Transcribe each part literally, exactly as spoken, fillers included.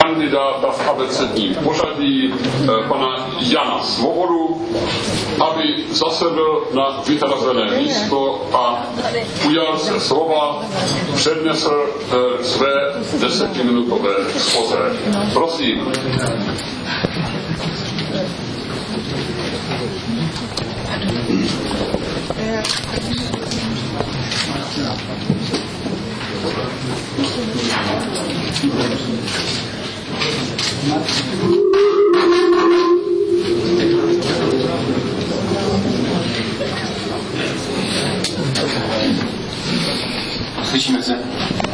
kandidáta v abecedním pořadí pana Jana Svobodu, aby zasedl na vyhrazené místo a ujal se slova, přednesl své desetiminutové expoze. Prosím. Slyšíme se.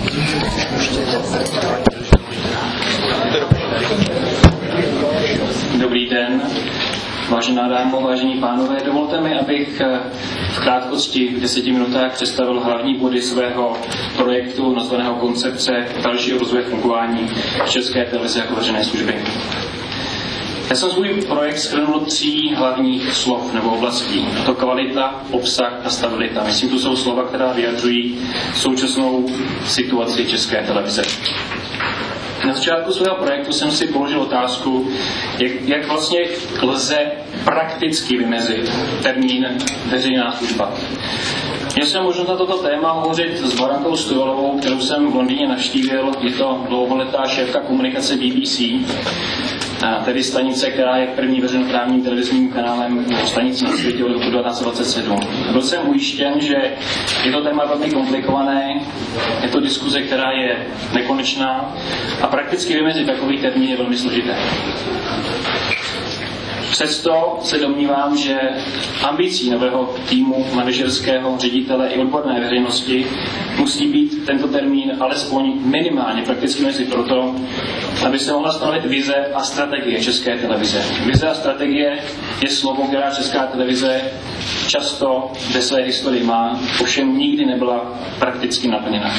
Dobrý den, vážená dámo, vážení pánové, dovolte mi, abych v krátkosti v deseti minutách představil hlavní body svého projektu nazvaného Koncepce dalšího rozvoje fungování České televize jako veřejné služby. Já jsem svůj projekt shrnul do tří hlavních slov nebo oblastí. To kvalita, obsah a stabilita. Myslím, to jsou slova, která vyjadřují současnou situaci České televize. Na začátku svého projektu jsem si položil otázku, jak, jak vlastně lze prakticky vymezit termín veřejná služba. Měl jsem možnost na toto téma hovořit s Barankou Stojalovou, kterou jsem v Londýně navštívil. Je to dlouholetá šéfka komunikace B B C, tedy stanice, která je první veřejnoprávním televizním kanálem stanicí na světě od roku devatenáct set dvacet sedm. Byl jsem ujištěn, že je to téma velmi komplikované, je to diskuze, která je nekonečná a prakticky vymezit takový termín je velmi složité. Přesto se domnívám, že ambicí nového týmu manažerského ředitele i odborné veřejnosti musí být tento termín alespoň minimálně prakticky mezi proto, aby se mohla stanovit vize a strategie České televize. Vize a strategie je slovo, která Česká televize často ve své historii má, ovšem nikdy nebyla prakticky naplněna.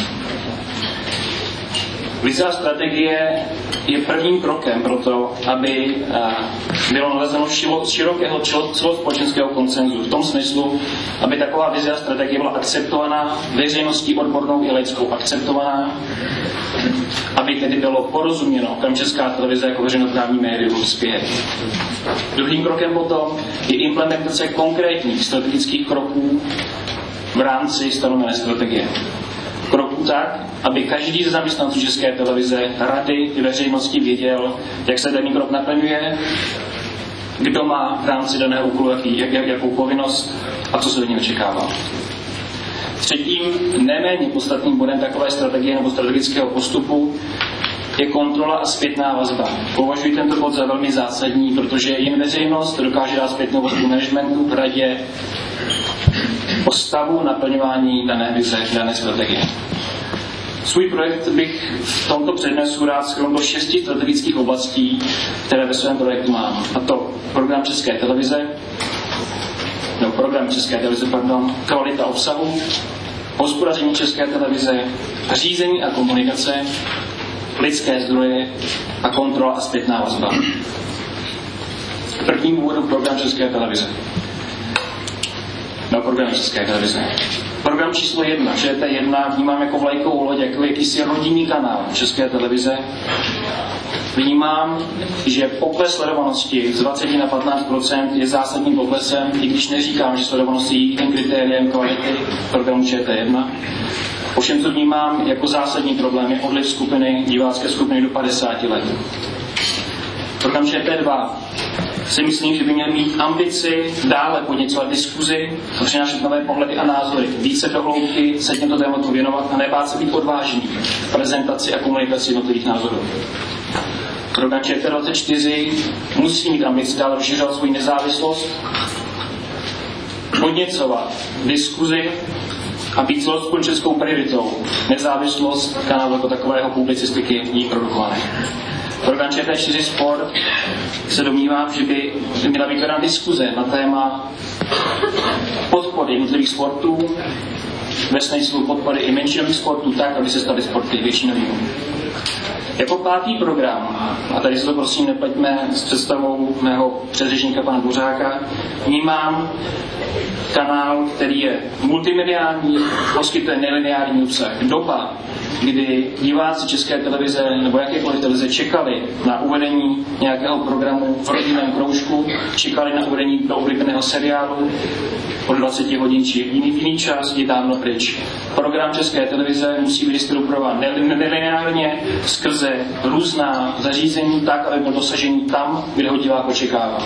Vize a strategie je prvním krokem pro to, aby bylo nalezeno širokého celospolečenského konsenzu. V tom smyslu, aby taková vize a strategie byla akceptovaná, veřejností odbornou i laickou akceptovaná, aby tedy bylo porozuměno, kam Česká televize jako veřejnoprávní médium spěje. Druhým krokem potom je implementace konkrétních strategických kroků v rámci stanovené strategie. Kroků tak, aby každý ze zaměstnanců České televize, rady i veřejnosti věděl, jak se daný krok naplňuje, kdo má v rámci daného úkolu jaký, jak, jakou povinnost a co se od něj očekává. Třetím, neméně podstatným bodem takové strategie nebo strategického postupu je kontrola a zpětná vazba. Považuji tento bod za velmi zásadní, protože jen veřejnost dokáže dát zpětnou vazbu managementu v radě o stavu naplňování dané vize, dané strategie. Svůj projekt bych v tomto přednesu rád shrnul do šesti strategických oblastí, které ve svém projektu mám. A to program České televize, no program České televize, pardon, kvalita obsahu, hospodaření České televize, řízení a komunikace, lidské zdroje a kontrola a zpětná vazba. Prvním úvodem program České televize. No, program České televize. Program číslo jedna, Č T jedna, vnímám jako vlajkovou loď, jako jakýsi rodinný kanál České televize. Vnímám, že pokles sledovanosti z dvacet na patnáct procent je zásadním poklesem, i když neříkám, že sledovanost je jediným kritériem kvality programu Č T jedna. Ovšem, co vnímám jako zásadní problém, je odliv skupiny, divácké skupiny do padesáti let. Program Č T dva si myslím, že by měl mít ambici dále podněcovat diskuzi, přinášet nové pohledy a názory, více do hloubky se těmto tématům věnovat a nebát se být odvážný v prezentaci a komunikaci jednotlivých názorů. Program Č T dvacet čtyři musí mít ambici dále rozšiřovat svou nezávislost, podněcovat diskuzi a být celospolečenskou prioritou nezávislost kanálu jako takového publicistiky ní produkované. Program Č T čtyři Sport se domnívám, že by měla být vedena diskuze na téma podpory jednotlivých sportů, ve smyslu podpory i menšinových sportů tak, aby se staly sporty většinovými. Jako pátý program, a tady se to prosím nepleťme s představou mého předřečníka pana Dvořáka, vnímám kanál, který je multimediální, poskytuje nelineární obsah. Doba kdy diváci České televize nebo jakékoliv televize čekali na uvedení nějakého programu v rodinném kroužku, čekali na uvedení do oblíbeného seriálu od dvacet hodin či jiný, jiný čas, je dávno pryč. Program České televize musí být distribuován nelineárně skrze různá zařízení tak, aby byl dosažený tam, kde ho divák očekává.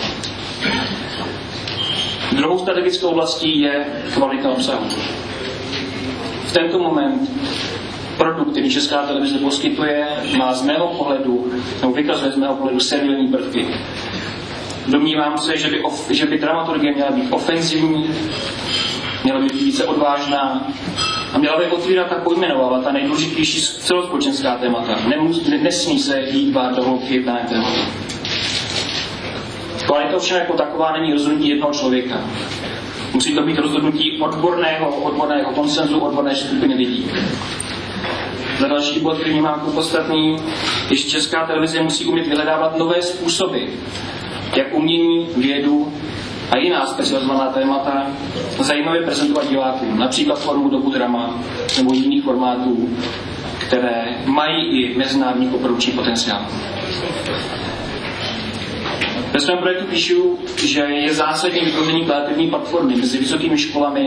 Druhou strategickou oblastí je kvalita obsahu. V tento moment produkt, který Česká televize poskytuje, má z mého pohledu, nebo vykazuje z mého pohledu servilní prvky. Domnívám se, že by, of, že by dramaturgie měla být ofenzivní, měla by být více odvážná a měla by otvírat a pojmenovávat ta nejdůležitější celospolečenská témata. Nemus, nesmí se jít bát do hloubky v daném tématu. Kvalita ovšem jako taková není rozhodnutí jednoho člověka. Musí to být rozhodnutí odborného, odborného konsenzu, odborné skupiny lidí. Za další bod, který mám jako podstatný, je, že Česká televize musí umět vyhledávat nové způsoby, jak umění, vědu a jiná specializovaná témata zajímavě prezentovat divákům, například formu dobu drama nebo jiných formátů, které mají i mezinárodní koprodukční potenciál. Ve svém projektu píšu, že je zásadní vytvoření kreativní platformy mezi vysokými školami.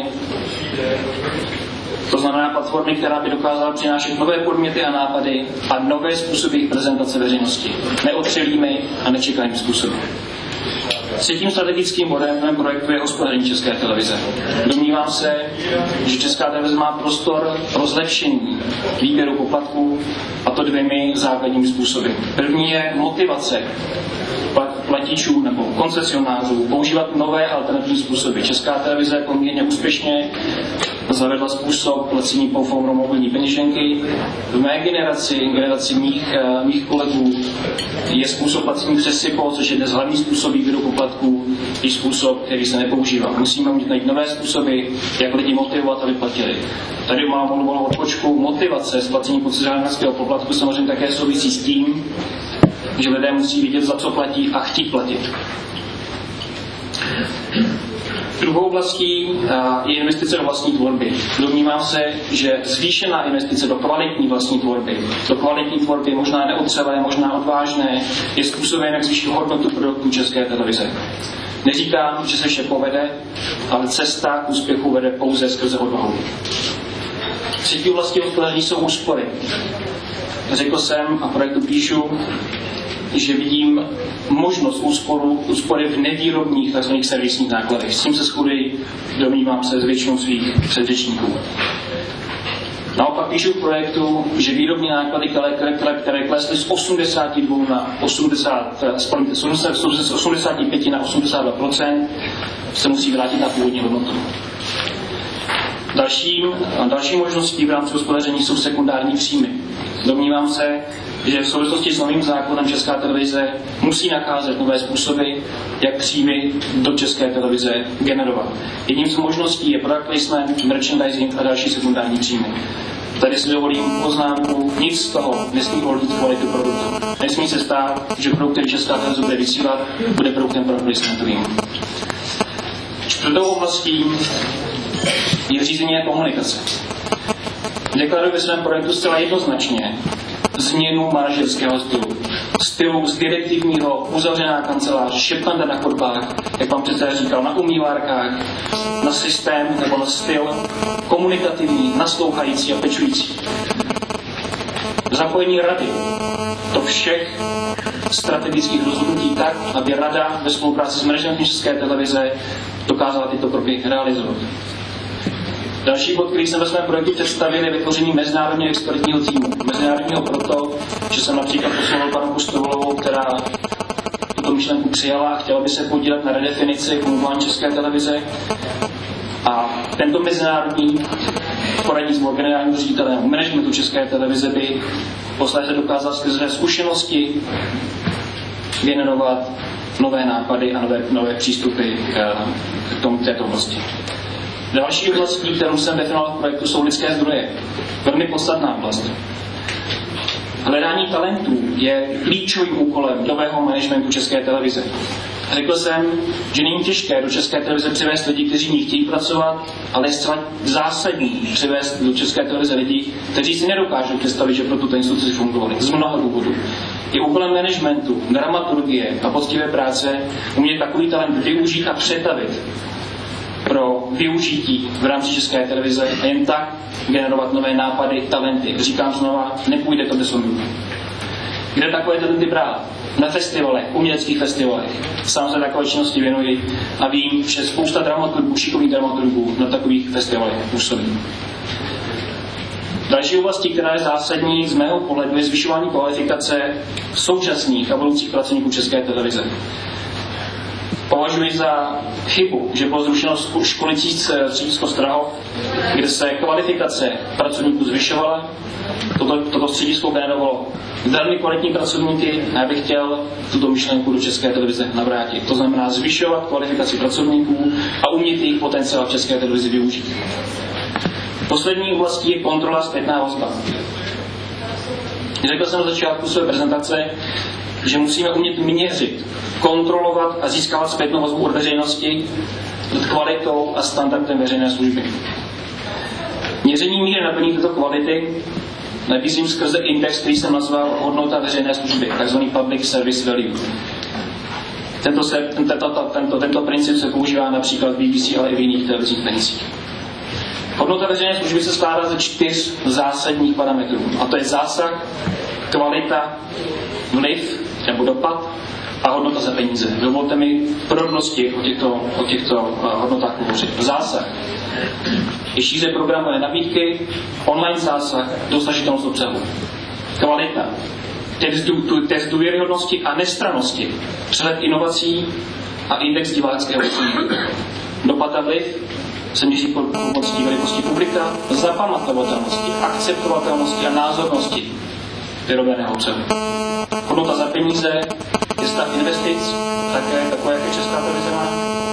To znamená platformy, která by dokázala přinášet nové podměty a nápady a nové způsoby prezentace veřejnosti. Neotřelými a nečekanými způsoby. Třetím strategickým bodem v mém projektu je hospodaření České televize. Domnívám se, že Česká televize má prostor pro zlepšení výběru poplatků, a to dvěmi základními způsoby. První je motivace platičů nebo koncesionářů používat nové alternativní způsoby. Česká televize poměrně úspěšně zavedla způsob placení po formou mobilní peněženky. V mé generaci, generaci mých, mých kolegů, je způsob placení přes SIPO, což je dnes hlavní způsob výběru poplatků, i způsob, který se nepoužívá. Musíme mít najít nové způsoby, jak lidi motivovat, aby platili. Tady mám volnou odpočku. Motivace z placení koncesionářského poplatku samozřejmě také souvisí s tím, že lidé musí vidět, za co platí a chtít platit. Druhou oblastí je investice do vlastní tvorby. Domnívám se, že zvýšená investice do kvalitní vlastní tvorby, do kvalitní tvorby, možná neotřelé, možná odvážné, je způsobem, jak zvýšit hodnotu produktů České televize. Neříkám, že se vše povede, ale cesta k úspěchu vede pouze skrze odvahu. Třetí oblastí hospodaření jsou úspory. Řekl jsem a projektu píšu, že vidím možnost úsporu, úspory v nevýrobních tzv. Servisních nákladech. S tím se shoduji, domnívám se, s většinou svých předřečníků. Naopak píšu v projektu, že výrobní náklady, které, které klesly z osmdesát dva na osmdesát, z osmdesát pět na osmdesát dva procent, se musí vrátit na původní hodnotu. Dalším, další možností v rámci hospodaření jsou sekundární příjmy. Domnívám se, že v souvislosti s novým zákonem Česká televize musí nacházet nové způsoby, jak příjmy do České televize generovat. Jedním z možností je product placement, merchandising a další sekundární příjmy. Tady si dovolím poznámku, nic z toho nesmí ohrozit kvalitu produktu. Nesmí se stát, že produkt, který Česká televize bude vysílat, bude produktem product placementovým. Čtvrtou oblastí je řízení a komunikace. Deklaruji ve svém projektu zcela jednoznačně změnu manažerského stylu. Stylu z direktivního, uzavřená kancelář, šeptanda na chodbách, jak pan předseda říkal, na umývárkách, na systém nebo na styl komunikativní, naslouchající a pečující. Zapojení rady do všech strategických rozhodnutí tak, aby rada ve spolupráci s managementem České televize dokázala tyto kroky realizovat. Další bod, který jsem ve svém projektu představil, je vytvoření mezinárodního expertního týmu. Mezinárodního proto, že jsem například poslouchal panu Pustovolovou, která tuto myšlenku přijala a chtěla by se podílet na redefinici fungování České televize. A tento mezinárodní poradní sbor generálního ředitele nebo managementu České televize by posléze dokázal skrze zkušenosti generovat nové nápady a nové, nové přístupy k tomu této oblasti. Další oblastí, kterou jsem definoval v projektu, jsou lidské zdroje. Velmi podstatná oblast. Hledání talentů je klíčovým úkolem nového managementu České televize. Řekl jsem, že není těžké do České televize přivést lidi, kteří ní chtějí pracovat, ale je zcela zásadní přivést do České televize lidi, kteří si nedokážou představit, že pro tuto instituci fungovali. Z mnoha důvodů. Je úkolem managementu, dramaturgie a poctivé práce umět takový talent využít a přetavit pro využití v rámci České televize a jen tak generovat nové nápady, talenty. Říkám znova, nepůjde to bez omylu. Kde takové talenty brát? Na festivalech, uměleckých festivalech. Sám se takové činnosti věnuji a vím, že spousta dramaturgů, šikovných dramaturgů na takových festivalech působí. Další oblastí, která je zásadní z mého pohledu, je zvyšování kvalifikace současných a budoucích pracovníků České televize. Považuji za chybu, že bylo zrušeno školicí středisko Strahov, kde se kvalifikace pracovníků zvyšovala. Toto, toto středisko generovalo velmi kvalitní pracovníky a já bych chtěl tuto myšlenku do České televize navrátit. To znamená zvyšovat kvalifikaci pracovníků a umět jejich potenciál v České televizi využít. Poslední oblastí je kontrola, zpětná vazba. Řekl jsem na začátku své prezentace, že musíme umět měřit, kontrolovat a získávat zpětnou vazbu od veřejnosti nad kvalitou a standardem veřejné služby. Měření míry naplnění této kvality nabízím skrze index, který jsem nazval hodnota veřejné služby, takzvaný Public Service Value. Tento, se, tento, tento, tento princip se používá například v B B C, ale i v jiných televizních stanicích. Hodnota veřejné služby se skládá ze čtyř zásadních parametrů. A to je zásah, kvalita, vliv nebo dopad a hodnota za peníze. Dovolte mi v podrobnosti o těchto, o těchto uh, hodnotách hovořit. Zásah je šíře programové nabídky, online zásah, dosažitelnost obsahu. Kvalita, test důvěryhodnosti a nestrannosti, přehled inovací a index diváckého ocenění. Dopad a vliv se měří pomocí velikosti publika, zapamatovatelnosti, akceptovatelnosti a názornosti vyrobeného obsahu. Hodnota za peníze je stav investic, také takové, jak je Česká televize má.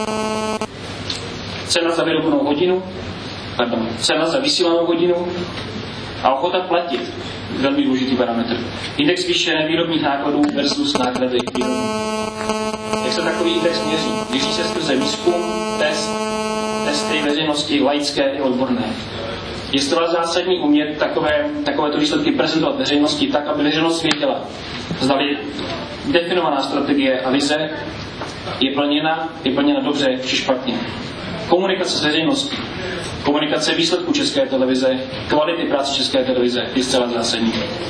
Cena za vyrobenou hodinu, pardon, cena za vysílanou hodinu a ochota platit. Velmi důležitý parametr. Index výše výrobních nákladů versus náklady výrobní. Jak se takový index měří? Měří se skrze výzkum, test, testy veřejnosti, laické i odborné. Je zcela zásadní umět takové, takovéto výsledky prezentovat veřejnosti tak, aby veřejnost věděla, zdali definovaná strategie a vize je plněna, je plněna dobře či špatně. Komunikace s veřejností, komunikace výsledků České televize, kvality práce České televize je zcela zásadní.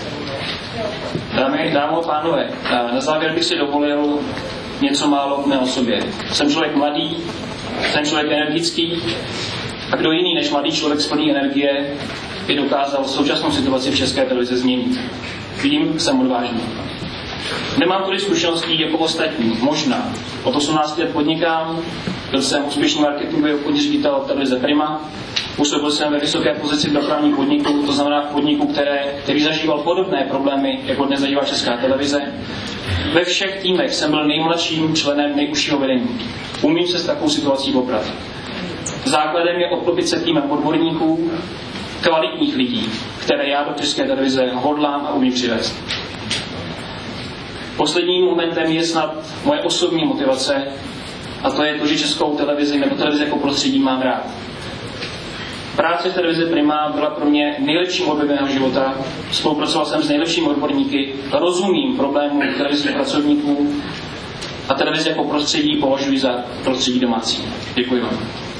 Dámy, dámy a pánové, na závěr bych si dovolil něco málo k mé osobě. Jsem člověk mladý, jsem člověk energický a kdo jiný než mladý člověk s plný energie by dokázal současnou situaci v České televizi změnit. Vidím, jsem odvážný. Nemám tolik zkušeností jako ostatní, možná. Od osmnácti let podnikám, byl jsem úspěšný marketingový obchodní ředitel televize Prima, působil jsem ve vysoké pozici v dopravních podniků, to znamená v podniku, které, který zažíval podobné problémy, jako dnes zažívá Česká televize. Ve všech týmech jsem byl nejmladším členem nejužšího vedení. Umím se s takovou situací poprat. Základem je obklopit se týmem odborníků, kvalitních lidí, které já do České televize hodlám a umím přivést. Posledním momentem je snad moje osobní motivace a to je to, že Českou televizi nebo televizi jako prostředí mám rád. Práce v televizi Prima byla pro mě nejlepším hobby mého života. Spolupracoval jsem s nejlepšími odborníky, rozumím problémům televizních pracovníků a televizi jako prostředí považuji za prostředí domácí. Děkuji vám.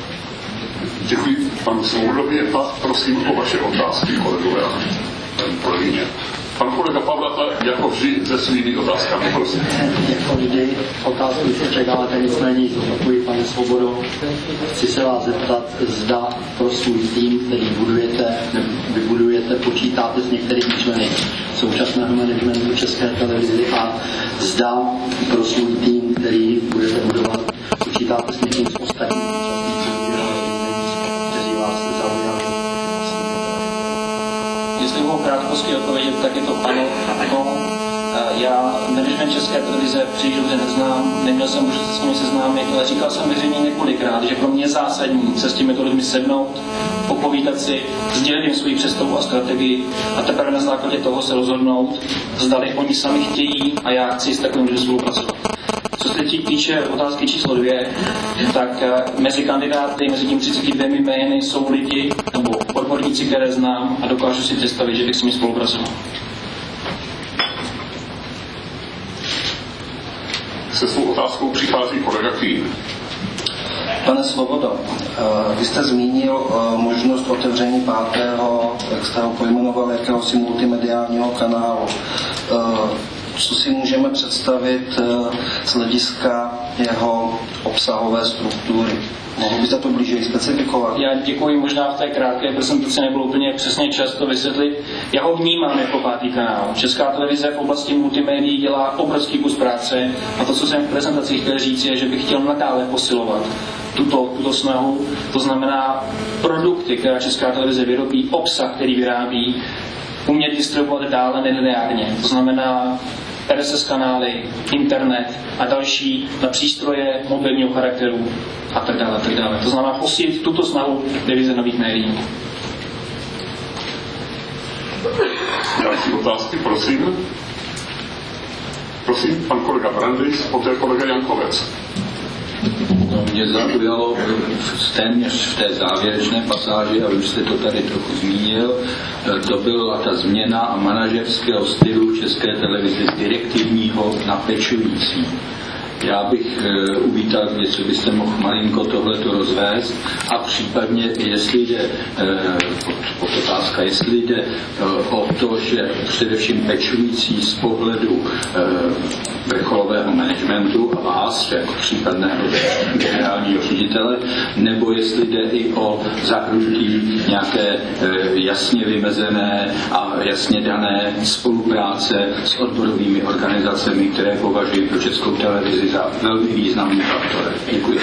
Děkuji panu Svobodovi a prosím o vaše otázky, kolegové a kolegyně. Pan kolega Pavlata, jako vždy, se svými otázkami, prosím. Jako vždy, otázky se předáváte, nicméně zopakuji, pane Svobodo. Chci se vás zeptat, zda pro svůj tým, který budujete, vybudujete, počítáte s některými členy současného managementu České televize a zda pro svůj tým, který budete budovat, počítáte s někým z ostatních kteří vás zaujali. Jestli mohu krátkosti odpovědět, tak je to ano. ano. Já management České televize příliš dobře neznám, neměl jsem možnost se s nimi seznámit, ale říkal jsem veřejně několikrát, že pro mě je zásadní se s těmito lidmi sednout, popovídat si, sdělit jim svoji představu a strategii a teprve na základě toho se rozhodnout, zdali oni sami chtějí a já chci s takovým lidem spolupracovat. Co se týče otázky číslo dvě, tak mezi kandidáty, mezi tím třiceti dvěma jmény jsou lidi nebo odborníci, které znám a dokážu si představit, že bych s nimi spolupracoval. Se svou otázkou přichází kolega Kühn. Pane Svobodo, vy jste zmínil možnost otevření pátého, jak jste ho pojmenoval, jakéhosi multimediálního kanálu. Co si můžeme představit z hlediska jeho obsahové struktury? Mohu byste to blíže specifikovat? Já děkuji, možná v té krátké prezentaci nebylo úplně přesně čas to vysvětlit. Já ho vnímám jako pátý kanál. Česká televize v oblasti multimédií dělá obrovský kus práce a to, co jsem v prezentaci chtěl říct, je, že bych chtěl nadále posilovat tuto, tuto snahu. To znamená produkty, které Česká televize vyrobí, obsah, který vyrábí, umět distribuovat dále nelineárně. To znamená R S S kanály, internet a další na přístroje mobilního charakteru a tak dále, a tak dále. To znamená posílit tuto snahu divize nových médií. Další otázky, prosím. Prosím, pan kolega Brandis, poté kolega Jankovec. No, mě zaujalo téměř v té závěrečné pasáži, a už jste to tady trochu zmínil, to byla ta změna manažerského stylu České televize z direktivního na pečující. Já bych e, uvítal, jestli byste mohl malinko tohleto rozvést a případně, jestli jde, e, pod, pod otázka, jestli jde e, o to, že především pečující z pohledu e, vrcholového managementu a vás, jako případného generálního ředitele, nebo jestli jde i o zahrnutí nějaké e, jasně vymezené a jasně dané spolupráce s odborovými organizacemi, které považují pro Českou televizi za velmi významný faktor. Děkuji.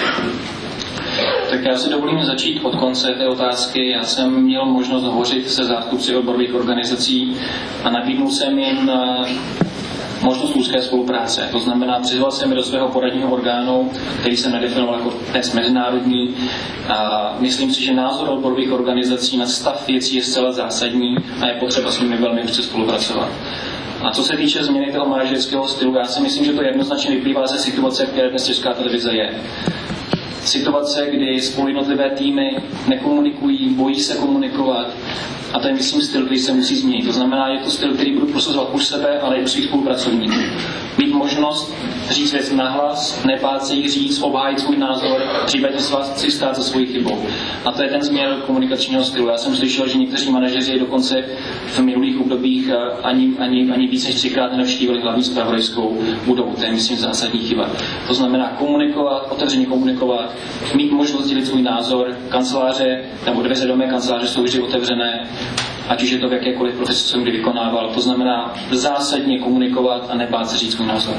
Tak já si dovolím začít od konce té otázky. Já jsem měl možnost hovořit se zástupci odborových organizací a nabídnul jsem jim možnost úzké spolupráce. To znamená, přizval jsem je do svého poradního orgánu, který jsem nadefinoval jako dnes mezinárodní. A myslím si, že názor odborových organizací na stav věcí je zcela zásadní a je potřeba s nimi velmi úzce spolupracovat. A co se týče změny toho manažerského stylu, já si myslím, že to jednoznačně vyplývá ze situace, které dnes Česká televize je. Situace, kdy spolu jednotlivé týmy nekomunikují, bojí se komunikovat a to je, myslím, styl, který se musí změnit. To znamená, je to styl, který budu prosazovat u sebe, ale i u svých spolupracovníků. Mít možnost říct věc nahlas, nebát se jich říct, obhájit svůj názor, případně si stát za svojí chybou. A to je ten změn komunikačního stylu. Já jsem slyšel, že někteří manažeři dokonce v minulých obdobích ani, ani, ani víc než třikrát nenavštívili hlavní zpravodajskou budovu. To je, myslím, zásadní chyba. To znamená komunikovat, otevřeně komunikovat, mít možnost dělit svůj názor. Kanceláře nebo dveře do mé kanceláře jsou vždy otevřené, ať už je to v jakékoliv profesi, co jsem kdy vykonával. To znamená zásadně komunikovat a nebát se říct svůj názor.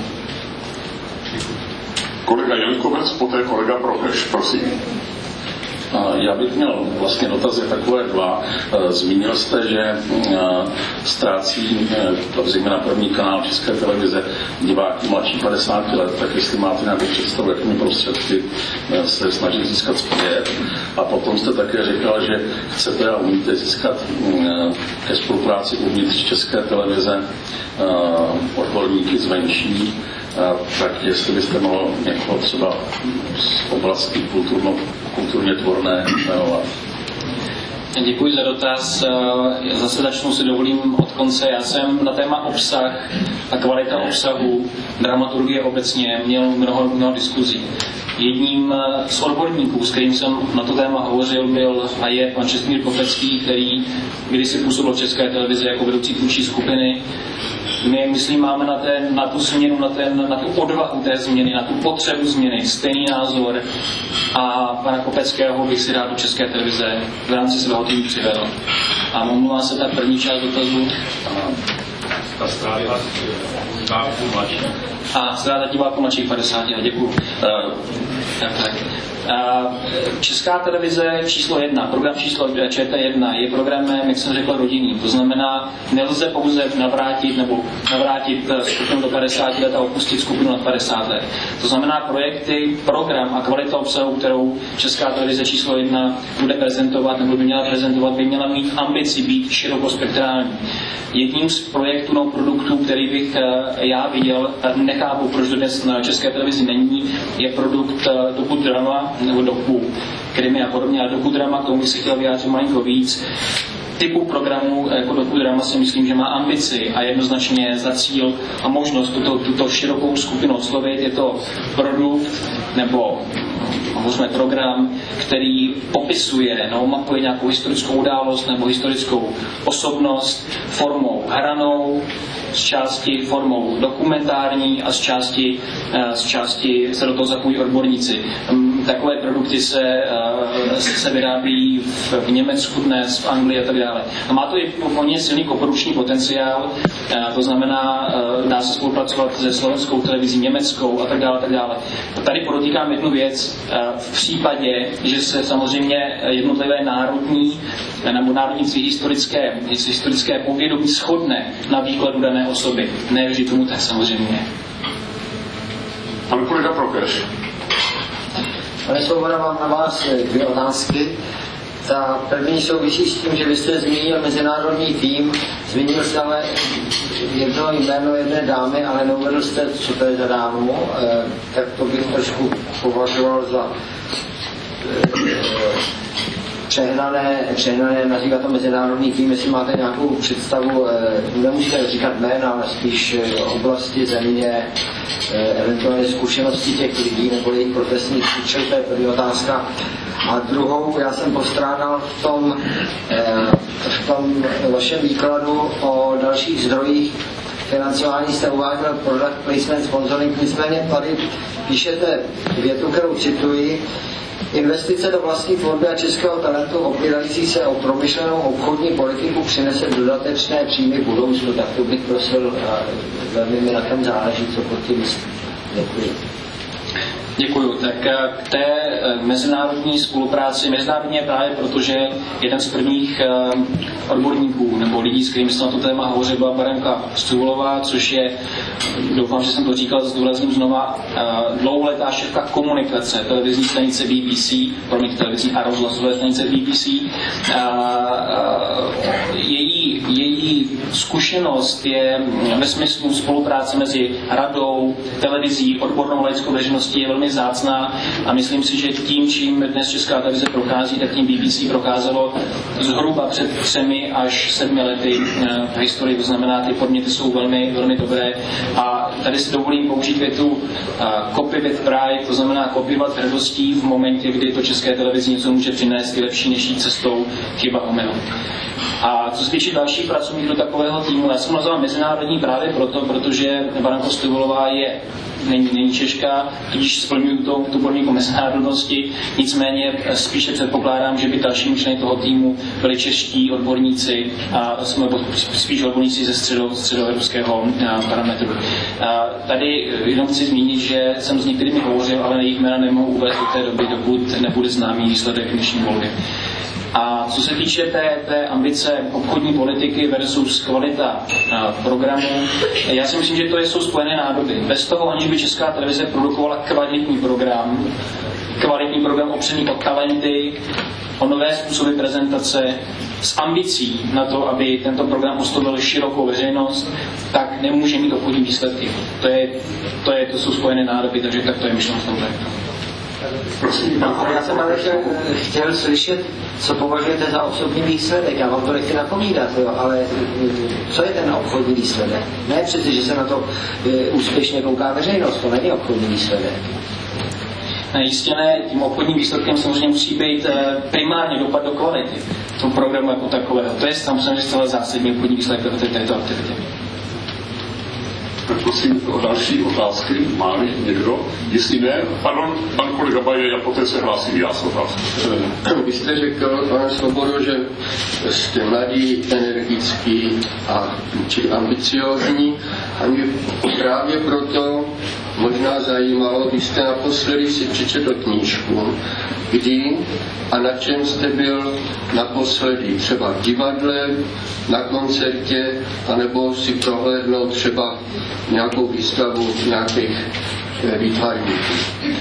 Kolega Jankovec, poté kolega Prokeš, prosím. Já bych měl vlastně dotazy takové dva. Zmínil jste, že ztrácí zejména první kanál České televize diváků mladší padesáti let, tak jestli máte nějakou představu, jakými prostředky se snaží získat zpět. A potom jste také říkal, že chcete a umíte získat ke spolupráci uvnitř České televize odborníky zvenčí. Tak jestli byste mohl někoho třeba z oblasti kulturno, kulturně tvorné jmenovat. Děkuji za dotaz. Zase začnu si dovolím od konce. Já jsem na téma obsah a kvalita obsahu, dramaturgie obecně měl mnoho, mnoho diskuzí. Jedním z odborníků, s kterým jsem na to téma hovořil, byl a je pan Čestmír Kopecký, který kdysi působil v České televizi jako vedoucí tvůrčí skupiny. My, myslím, máme na, ten, na tu změnu, na, ten, na tu odvahu té změny, na tu potřebu změny, stejný názor a pana Kopeckého bych si rád do České televize v rámci svého týmu přivedl. A omlouvá se ta první část dotazu. Ta ztráta diváků mladších. A ztráta diváků mladších padesáti, děkuju. Uh, tak, tak. Česká televize číslo jedna, program číslo Č T jedna je programem, jak jsem řekl, rodinným. To znamená, nelze pouze navrátit nebo navrátit skupinu do padesáti let a opustit skupinu nad padesát let. To znamená, projekty, program a kvalita obsahu, kterou Česká televize číslo jedna bude prezentovat nebo by měla prezentovat, by měla mít ambici být širokospektrální. Jedním z projektů nebo produktů, který bych já viděl, nechápu, proč to dnes na České televizi není, je produkt dokudrama nebo doku, krimi a podobně, a dokudrama, k tomu bych se chtěl vyjádřit malinko víc. Typu programu jako dokudrama si myslím, že má ambici a jednoznačně za cíl a možnost tuto, tuto širokou skupinu oslovit. Je to produkt nebo možná program, který popisuje, no, mapuje nějakou historickou událost nebo historickou osobnost formou hranou, z části formou dokumentární a z části, z části se do toho zapojí odborníci. Takové produkty se, se vyrábí v Německu dnes, v Anglii a tak dále. A má to i poměrně silný koprodukční potenciál, to znamená, dá se spolupracovat se slovenskou televizí, německou a tak dále, a tak dále. Tady podotýkám jednu věc, v případě, že se samozřejmě jednotlivé národní nebo národnictví historické, historické povědomí shodne na výkladu dané osoby. Ne vždy tomu tak samozřejmě. Pan kolega Prokeš. Pane Svoboda, mám na vás dvě otázky. Ta první souvisí s tím, že vy jste zmínil mezinárodní tým, zmínil jste ale jedno jméno jedné dámy, ale neuvedl jste, co to je za dámu, tak to bych trošku považoval za přehnané, přehnané nazývat to mezinárodní tým, jestli máte nějakou představu, nemusíte říkat jména, ale spíš oblasti, země, eventuálně zkušenosti těch lidí nebo jejich profesních příčel, to je první otázka. A druhou, já jsem postrádal v tom, v tom vašem výkladu o dalších zdrojích financování, jste uváděl product placement, sponsoring, nicméně tady píšete větu, kterou cituji: investice do vlastní tvorby a českého talentu opírající se o promyšlenou obchodní politiku přinese dodatečné příjmy v budoucnu. Tak to bych prosil, velmi mi na tom záleží, co pod tím myslí. Děkuji. Děkuju. Tak k té mezinárodní spolupráci, mezinárodně právě protože jeden z prvních odborníků nebo lidí, s kterými jsem na to téma hovořil, byla Barenka Stuhulová, což je, doufám, že jsem to říkal, zdůrazním znova, dlouholetá šéfka komunikace televizní stanice B B C, promiň, televizní a rozhlasové stanice B B C. Její, její zkušenost je ve smyslu spolupráce mezi radou, televizí, odbornou laickou veřejností je velmi vzácná a myslím si, že tím, čím dnes Česká televize prochází, tak tím B B C prokázalo zhruba před třemi až sedmi lety v historii, to znamená, ty podněty jsou velmi, velmi dobré a tady si dovolím použít větu copy with pride, to znamená kopírovat hrdostí v momentě, kdy to České televizi něco může přinést, je lepší než jít cestou chyba omyl. A co se týče dalších pracovníků do takového týmu, já jsem nazval mezinárodní právě proto, protože Baranka Stuhulová je není, není Češka, tudíž splňují to, tu podmínku mezinárodnosti, nicméně spíše předpokládám, že by dalšími členy toho týmu byli čeští odborníci a jsme spíš odborníci ze středo, středoevropského parametru. A tady jenom chci zmínit, že jsem s některými hovořil, ale jejich jména nemohu uvést do té doby, dokud nebude známý výsledek dnešní volby. A co se týče té, té ambice obchodní politiky versus kvalita programu, já si myslím, že to jsou spojené nádoby. Bez toho, aniž by Česká televize produkovala kvalitní program, kvalitní program opřený o talenty, o nové způsoby prezentace, s ambicí na to, aby tento program oslovil širokou veřejnost, tak nemůže mít obchodní výsledky. To, je, to, je, to jsou spojené nádoby, takže tak to je myšleno v tom projektu. Prosím, no, já jsem ale chtěl, chtěl slyšet, co považujete za osobní výsledek. Já vám to nechci napovídat, jo, ale co je ten obchodní výsledek? Ne přeci, že se na to e, úspěšně kouká veřejnost, to není obchodní výsledek. Ne, jistě ne, tím obchodním výsledkem samozřejmě musí být e, primárně dopad do kvality toho programu jako takového. To je samozřejmě zcela zásadní obchodní výsledek této aktivity. Tak prosím o další otázky. Má někdo? Jestli ne, pardon, pan kolega Baje, já poté se hlásím já s otázkou. Vy jste řekl, pane Svobodo, že jste mladý, energický a či ambiciózní a mě právě proto možná zajímalo, když jste naposledy si přečetl knížku, kdy a na čem jste byl naposledy, třeba v divadle, na koncertě, anebo si prohlédnout třeba nějakou výstavu nějakých výtvarníků.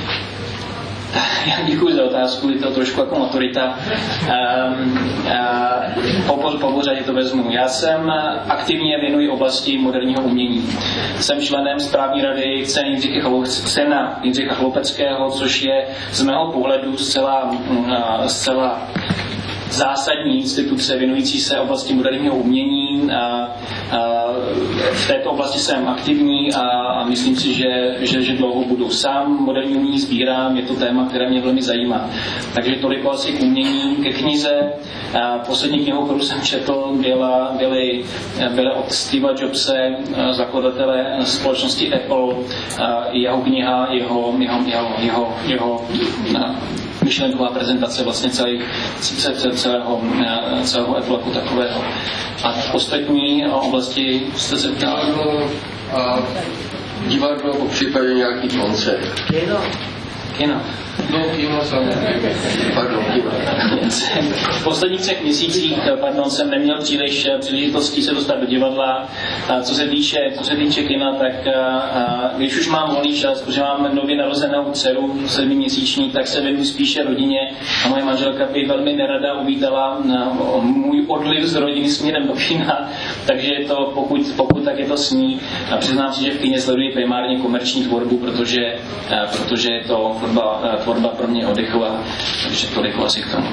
Já děkuji za otázku, je to trošku jako maturita. Um, uh, po, po pořadě to vezmu. Já jsem aktivně věnuji oblasti moderního umění. Jsem členem správní rady cen Jindřicha, cena Jindřicha Chloupeckého, což je z mého pohledu zcela, uh, zcela zásadní instituce věnující se oblasti moderního umění. A, a v této oblasti jsem aktivní a, a myslím si, že, že, že dlouho budu. Sám moderní umění sbírám, je to téma, které mě velmi zajímá. Takže toliko asi k umění, ke knize. A poslední knihu, kterou jsem četl, byla, byly, byly od Steva Jobse, zakladatele společnosti Apple, jeho kniha, jeho, jeho, jeho, jeho, jeho myšlenková prezentace vlastně celý, celého, celého Apple jako takového. A v ostatní oblasti jste se ptali? A divadlo, po případě nějaký koncert. Kino. Kino. No, kino samozřejmě. Pardon, kino. V posledních třech měsících, pardon, jsem neměl příliš příležitostí se dostat do divadla. A co se týče, co se týče kina, tak a, když už mám volný čas, protože mám nově narozenou dceru, sedmiměsíční, tak se věnuji spíše rodině a moje manželka by velmi nerada uvítala můj odliv z rodiny směrem do kina, takže to, pokud, pokud tak je to s ní. A přiznám si, že v kině sleduji primárně komerční tvorbu, protože, protože je to tvorba, tvorba pro mě oddechová, takže toliko asi k tomu.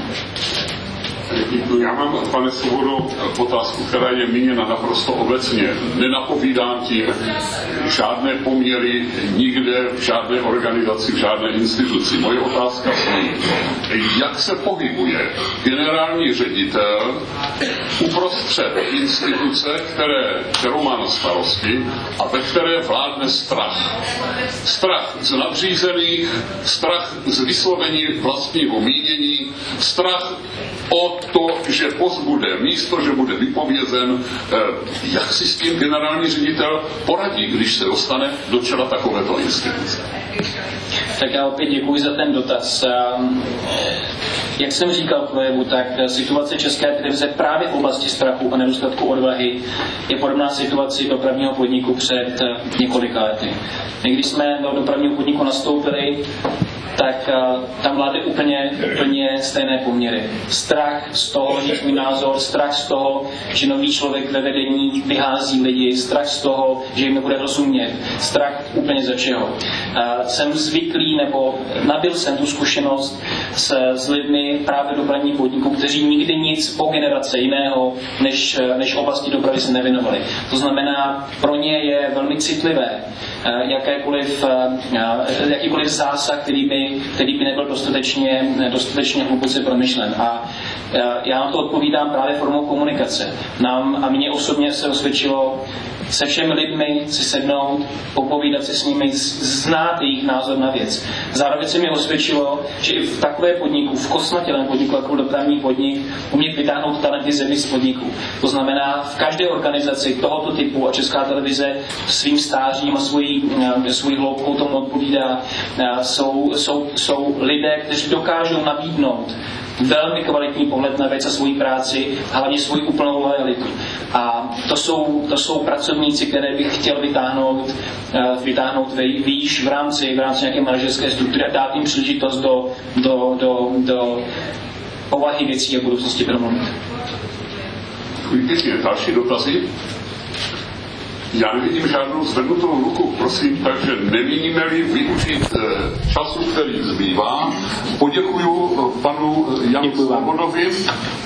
Já mám, pane Svobodo, otázku, která je míněna naprosto obecně. Nenapovídám tím žádné poměry nikde, v žádné organizaci, v žádné instituci. Moje otázka zní, jak se pohybuje generální ředitel uprostřed instituce, které, kterou má na starosti a ve které vládne strach. Strach z nadřízených, strach z vyslovení vlastního mínění, strach o to, že pozbude místo, že bude vypovězen, jak si s tím generální ředitel poradí, když se dostane do čela takovéto instituce. Tak já opět děkuji za ten dotaz. Jak jsem říkal v projevu, tak situace České televize právě v oblasti strachu a nedostatku odvahy je podobná situaci dopravního podniku před několika lety. My, když jsme do dopravního podniku nastoupili, tak uh, tam vládly úplně, úplně stejné poměry. Strach z toho, že svůj názor, strach z toho, že nový člověk ve vedení vyhází lidi, strach z toho, že jim nebude rozumět, strach úplně ze čeho. Uh, jsem zvyklý, nebo nabyl jsem tu zkušenost s, s lidmi právě dopravní podniku, kteří nikdy nic o generace jiného, než, než oblasti dopravy se nevěnovali. To znamená, pro ně je velmi citlivé uh, jakékoliv, uh, jakýkoliv zásah, který by který by nebyl dostatečně, dostatečně hluboce promyšlen. A já na to odpovídám právě formou komunikace. Nám a mně osobně se osvědčilo se všemi lidmi si sednout, popovídat si s nimi, znát jejich názor na věc. Zároveň se mi osvědčilo, že i v takové podniku, v kosmatělém podniku, jako dopravní podnik, umět vytáhnout talenty zemi z podniku. To znamená, v každé organizaci tohoto typu, a Česká televize svým stářím a svojí, svojí hloubkou tomu odpovídá, jsou, jsou, jsou lidé, kteří dokážou nabídnout velmi kvalitní pohled na věc a svoji práci, hlavně svoji úplnou lojalitu. A to jsou, to jsou pracovníci, které bych chtěl vytáhnout, vytáhnout výš v rámci, v rámci nějaké manažerské struktury a dát jim příležitost do, do, do, do povahy věcí a budoucnosti promluvit. Děkuji pěkně. Další dotazy? Já nevidím žádnou zvednutou ruku, prosím, takže nemíníme-li využít času, který zbývá. Poděkuju panu Janu Svobodovi.